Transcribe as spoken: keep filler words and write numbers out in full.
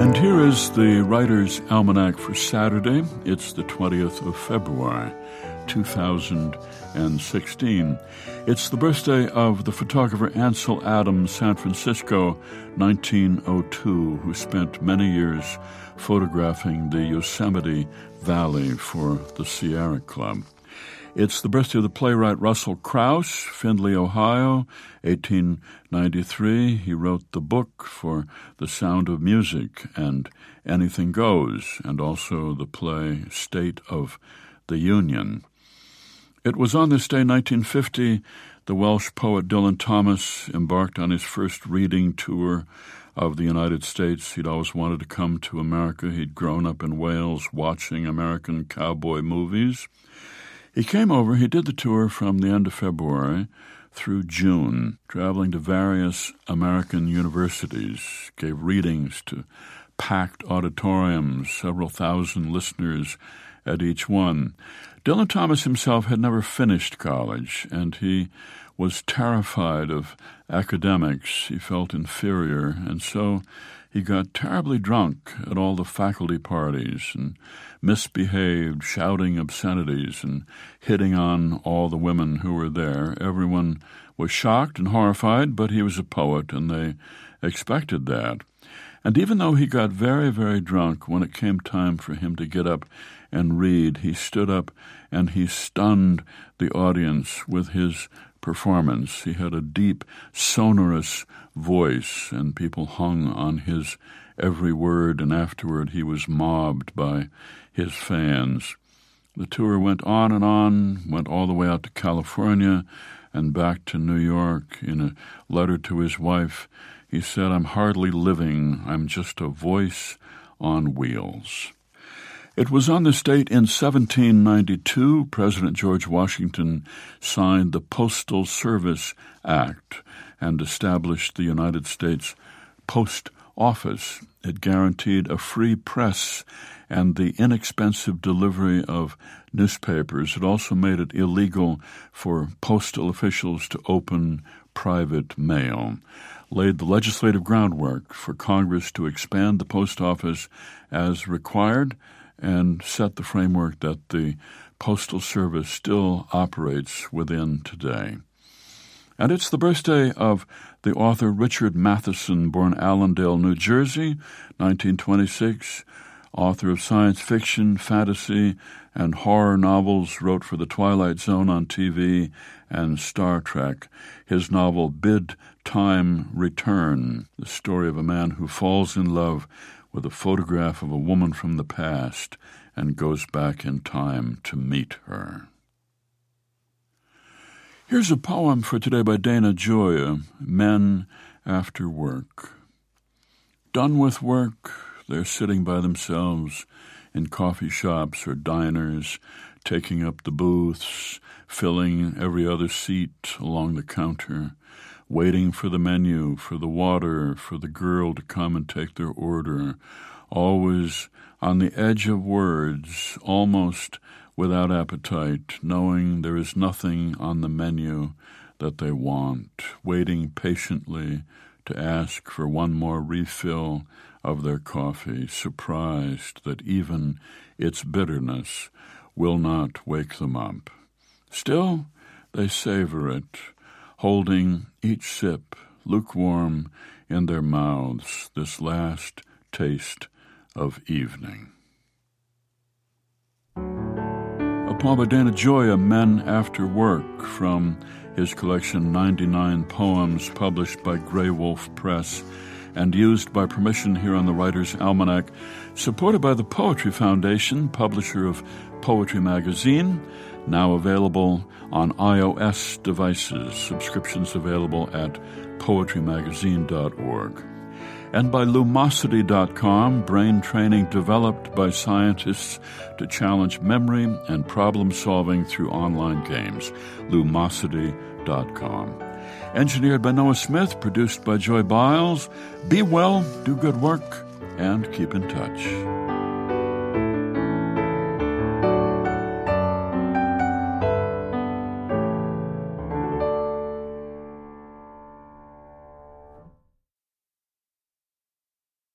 And here is the Writer's Almanac for Saturday. It's the twentieth of February, two thousand sixteen. It's the birthday of the photographer Ansel Adams, San Francisco, nineteen oh two, who spent many years photographing the Yosemite Valley for the Sierra Club. It's the birthday of the playwright Russell Crouse, Findlay, Ohio, eighteen ninety-three. He wrote the book for The Sound of Music and Anything Goes, and also the play State of the Union. It was on this day, nineteen fifty, the Welsh poet Dylan Thomas embarked on his first reading tour of the United States. He'd always wanted to come to America. He'd grown up in Wales watching American cowboy movies. He came over, he did the tour from the end of February through June, traveling to various American universities, gave readings to packed auditoriums, several thousand listeners at each one. Dylan Thomas himself had never finished college, and he was terrified of academics. He felt inferior, and so he got terribly drunk at all the faculty parties and misbehaved, shouting obscenities and hitting on all the women who were there. Everyone was shocked and horrified, but he was a poet, and they expected that. And even though he got very, very drunk, when it came time for him to get up and read, he stood up and he stunned the audience with his performance. He had a deep, sonorous voice, and people hung on his every word, and afterward he was mobbed by his fans. The tour went on and on, went all the way out to California and back to New York. In a letter to his wife, he said, "I'm hardly living. I'm just a voice on wheels." It was on this date in seventeen ninety-two, President George Washington signed the Postal Service Act and established the United States Post Office. It guaranteed a free press and the inexpensive delivery of newspapers. It also made it illegal for postal officials to open private mail, laid the legislative groundwork for Congress to expand the post office as required, and set the framework that the Postal Service still operates within today. And it's the birthday of the author Richard Matheson, born Allendale, New Jersey, nineteen twenty-six, author of science fiction, fantasy, and horror novels, wrote for The Twilight Zone on T V and Star Trek. His novel Bid Time Return, the story of a man who falls in love with a photograph of a woman from the past and goes back in time to meet her. Here's a poem for today by Dana Gioia, Men After Work. Done with work, they're sitting by themselves in coffee shops or diners, taking up the booths, filling every other seat along the counter, waiting for the menu, for the water, for the girl to come and take their order, always on the edge of words, almost without appetite, knowing there is nothing on the menu that they want, waiting patiently to ask for one more refill of their coffee, surprised that even its bitterness will not wake them up. Still, they savor it, holding each sip lukewarm in their mouths, this last taste of evening. A poem by Dana Gioia, Men After Work, from his collection ninety-nine Poems, published by Grey Wolf Press and used by permission here on the Writer's Almanac, supported by the Poetry Foundation, publisher of Poetry Magazine, now available on iOS devices. Subscriptions available at poetry magazine dot org. And by Lumosity dot com, brain training developed by scientists to challenge memory and problem-solving through online games. Lumosity dot com. Engineered by Noah Smith, produced by Joy Biles. Be well, do good work, and keep in touch.